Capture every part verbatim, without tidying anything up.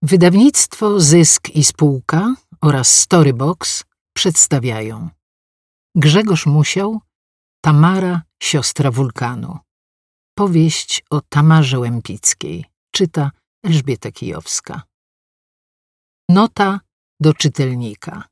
Wydawnictwo Zysk i Spółka oraz Storybox przedstawiają Grzegorz Musiał, Tamara, siostra wulkanu. Powieść o Tamarze Łempickiej. Czyta Elżbieta Kijowska. Nota do czytelnika.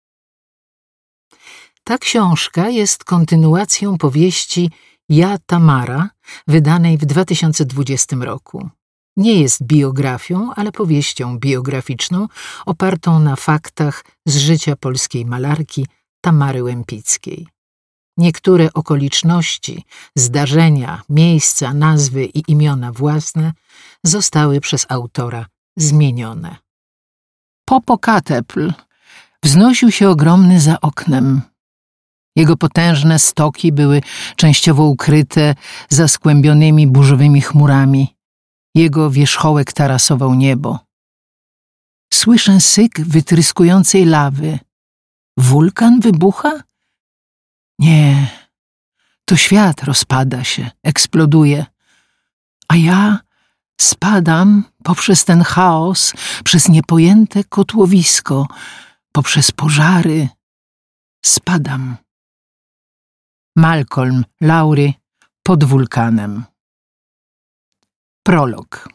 Ta książka jest kontynuacją powieści Ja, Tamara, wydanej w dwa tysiące dwudziestym roku. Nie jest biografią, ale powieścią biograficzną opartą na faktach z życia polskiej malarki Tamary Łempickiej. Niektóre okoliczności, zdarzenia, miejsca, nazwy i imiona własne zostały przez autora zmienione. Popocatépetl wznosił się ogromny za oknem. Jego potężne stoki były częściowo ukryte za skłębionymi burzowymi chmurami. Jego wierzchołek tarasował niebo. Słyszę syk wytryskującej lawy. Wulkan wybucha? Nie, to świat rozpada się, eksploduje. A ja spadam poprzez ten chaos, przez niepojęte kotłowisko, poprzez pożary. Spadam. Malcolm Lowry, Pod wulkanem. Prolog.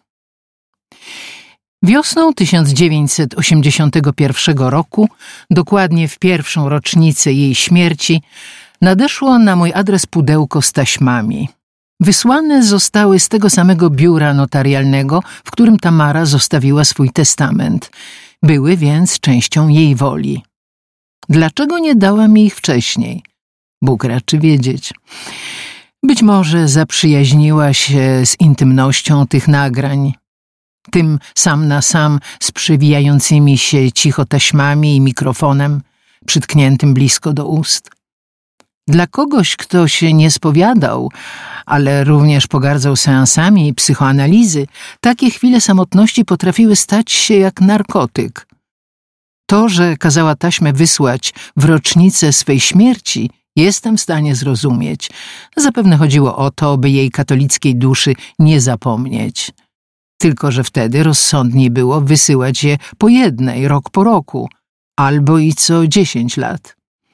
Wiosną tysiąc dziewięćset osiemdziesiątego pierwszego roku, dokładnie w pierwszą rocznicę jej śmierci, nadeszło na mój adres pudełko z taśmami. Wysłane zostały z tego samego biura notarialnego, w którym Tamara zostawiła swój testament. Były więc częścią jej woli. Dlaczego nie dała mi ich wcześniej? Bóg raczy wiedzieć. Być może zaprzyjaźniła się z intymnością tych nagrań, tym sam na sam z przewijającymi się cicho taśmami i mikrofonem przytkniętym blisko do ust. Dla kogoś, kto się nie spowiadał, ale również pogardzał seansami i psychoanalizy, takie chwile samotności potrafiły stać się jak narkotyk. To, że kazała taśmę wysłać w rocznicę swej śmierci, jestem w stanie zrozumieć. Zapewne chodziło o to, by jej katolickiej duszy nie zapomnieć. Tylko że wtedy rozsądniej było wysyłać je po jednej, rok po roku, albo i co dziesięć lat.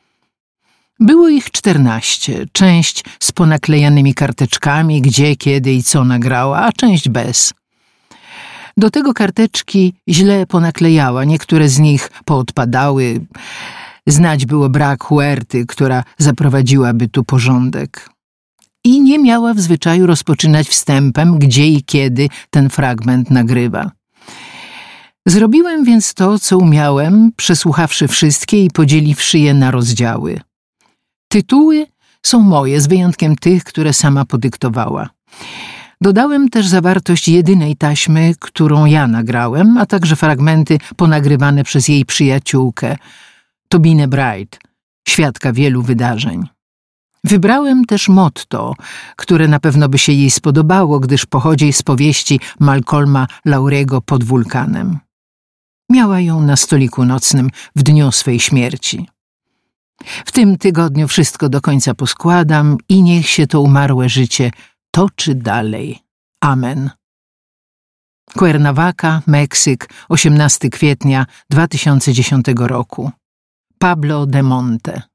Było ich czternaście, część z ponaklejanymi karteczkami, gdzie, kiedy i co nagrała, a część bez. Do tego karteczki źle ponaklejała, niektóre z nich poodpadały. Znać było brak Huerty, która zaprowadziłaby tu porządek. I nie miała w zwyczaju rozpoczynać wstępem, gdzie i kiedy ten fragment nagrywa. Zrobiłem więc to, co umiałem, przesłuchawszy wszystkie i podzieliwszy je na rozdziały. Tytuły są moje, z wyjątkiem tych, które sama podyktowała. Dodałem też zawartość jedynej taśmy, którą ja nagrałem, a także fragmenty ponagrywane przez jej przyjaciółkę, Tobinę Bright, świadka wielu wydarzeń. Wybrałem też motto, które na pewno by się jej spodobało, gdyż pochodzi z powieści Malcolma Lowry'ego Pod wulkanem. Miała ją na stoliku nocnym w dniu swej śmierci. W tym tygodniu wszystko do końca poskładam i niech się to umarłe życie toczy dalej. Amen. Cuernavaca, Meksyk, osiemnastego kwietnia dwa tysiące dziesiątego roku. Pablo de Monte.